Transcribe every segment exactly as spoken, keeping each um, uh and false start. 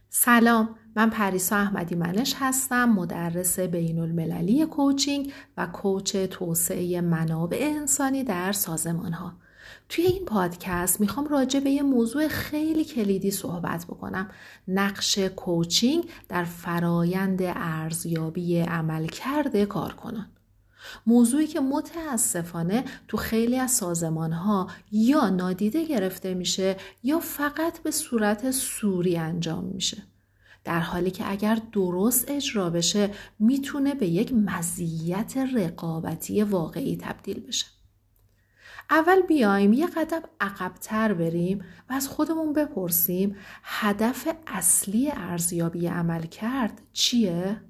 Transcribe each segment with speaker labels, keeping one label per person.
Speaker 1: سلام، من پریسا احمدی منش هستم، مدرس بین المللی کوچینگ و کوچ توسعه منابع انسانی در سازمان ها. توی این پادکست میخوام راجع به یه موضوع خیلی کلیدی صحبت بکنم، نقش کوچینگ در فرایند ارزیابی عملکرد کارکنان. موضوعی که متاسفانه تو خیلی از سازمان‌ها یا نادیده گرفته میشه یا فقط به صورت سوری انجام میشه. در حالی که اگر درست اجرا بشه میتونه به یک مزیت رقابتی واقعی تبدیل بشه. اول بیایم یه قدم عقب‌تر بریم و از خودمون بپرسیم هدف اصلی ارزیابی عملکرد چیه؟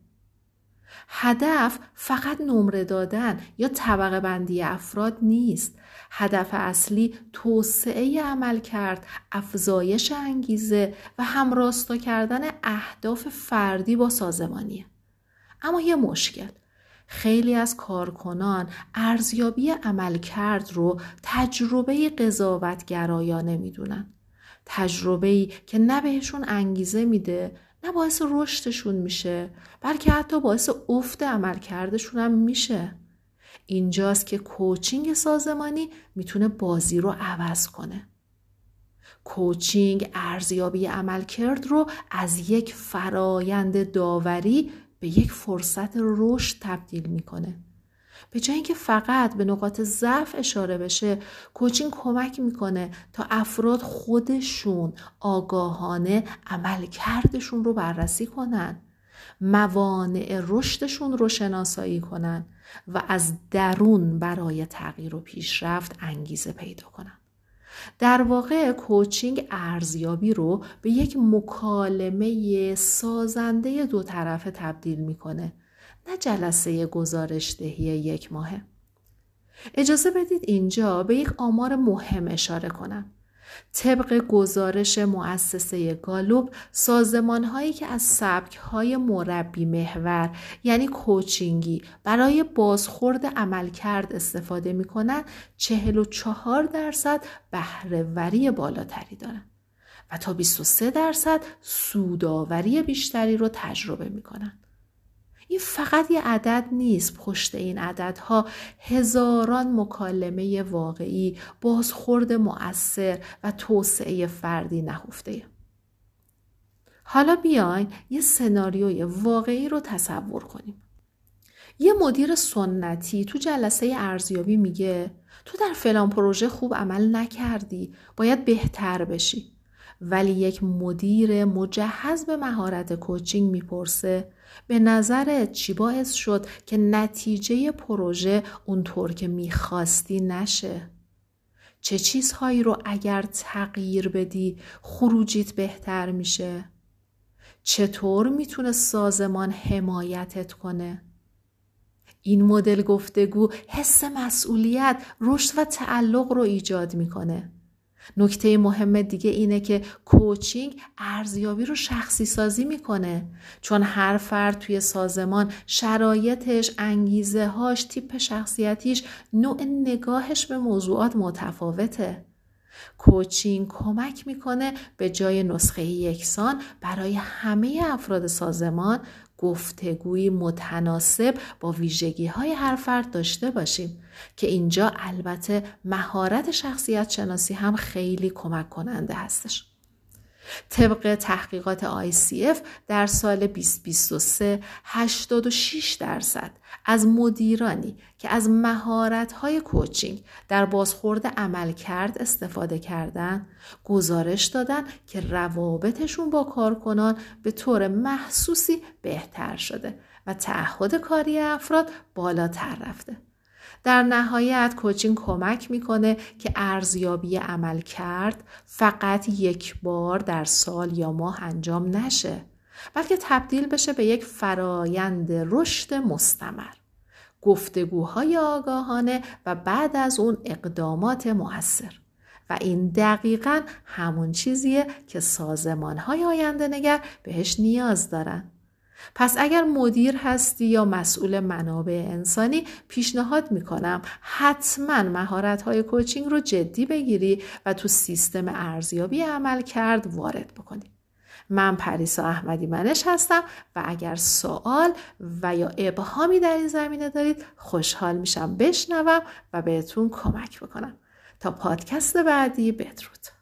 Speaker 1: هدف فقط نمره دادن یا طبقه بندی افراد نیست. هدف اصلی توسعه عملکرد، افزایش انگیزه و همراستا کردن اهداف فردی با سازمانیه. اما یه مشکل، خیلی از کارکنان ارزیابی عملکرد رو تجربه قضاوتگرایانه میدونن. تجربه‌ای که نه بهشون انگیزه میده، نه باعث رشدشون میشه، بلکه حتی باعث افت عملکردشون هم میشه. اینجاست که کوچینگ سازمانی میتونه بازی رو عوض کنه. کوچینگ ارزیابی عملکرد رو از یک فرایند داوری به یک فرصت رشد تبدیل میکنه. به جای اینکه فقط به نقاط ضعف اشاره بشه، کوچینگ کمک میکنه تا افراد خودشون آگاهانه عملکردشون رو بررسی کنن، موانع رشدشون رو شناسایی کنن و از درون برای تغییر و پیشرفت انگیزه پیدا کنن. در واقع کوچینگ ارزیابی رو به یک مکالمه سازنده دو طرفه تبدیل میکنه، نه جلسه گزارشدهی یک ماهه. اجازه بدید اینجا به یک آمار مهم اشاره کنم. طبق گزارش مؤسسه گالوب، سازمان‌هایی که از سبک‌های مربی محور یعنی کوچینگی برای بازخورد عملکرد استفاده می‌کنند، چهل و چهار درصد بهره‌وری بالاتری دارند و تا بیست و سه درصد سودآوری بیشتری رو تجربه می‌کنند. این فقط یه عدد نیست، پشت این عددها هزاران مکالمه واقعی، بازخورد مؤثر و توسعه فردی نهفته. حالا بیاین یه سناریوی واقعی رو تصور کنیم. یه مدیر سنتی تو جلسه ارزیابی میگه تو در فلان پروژه خوب عمل نکردی، باید بهتر بشی. ولی یک مدیر مجهز به مهارت کوچینگ میپرسه به نظرت چی باعث شد که نتیجه پروژه اونطور که میخواستی نشه؟ چه چیزهایی رو اگر تغییر بدی خروجیت بهتر میشه؟ چطور میتونه سازمان حمایتت کنه؟ این مدل گفتگو حس مسئولیت، رشد و تعلق رو ایجاد میکنه. نکته مهم دیگه اینه که کوچینگ ارزیابی رو شخصی سازی میکنه، چون هر فرد توی سازمان شرایطش، انگیزه هاش، تیپ شخصیتیش، نوع نگاهش به موضوعات متفاوته. کوچینگ کمک میکنه به جای نسخه یکسان برای همه افراد سازمان گفتگویی متناسب با ویژگی‌های هر فرد داشته باشیم که اینجا البته مهارت شخصیت شناسی هم خیلی کمک کننده هستش. طبق تحقیقات آی سی اف در سال بیست بیست و سه هشتاد و شش درصد از مدیرانی که از مهارت‌های کوچینگ در بازخورد عملکرد استفاده کردن گزارش دادن که روابطشون با کارکنان به طور محسوسی بهتر شده و تعهد کاری افراد بالاتر رفته. در نهایت کوچینگ کمک میکنه که ارزیابی عمل کرد فقط یک بار در سال یا ماه انجام نشه، بلکه تبدیل بشه به یک فرایند رشد مستمر، گفتگوهای آگاهانه و بعد از اون اقدامات مؤثر. و این دقیقاً همون چیزیه که سازمان‌های آینده نگر بهش نیاز دارن. پس اگر مدیر هستی یا مسئول منابع انسانی، پیشنهاد میکنم حتما مهارت‌های کوچینگ رو جدی بگیری و تو سیستم ارزیابی عمل کرد وارد بکنی. من پریسا احمدی منش هستم و اگر سوال و یا ابهامی در این زمینه دارید خوشحال میشم بشنوم و بهتون کمک بکنم. تا پادکست بعدی، بدرود.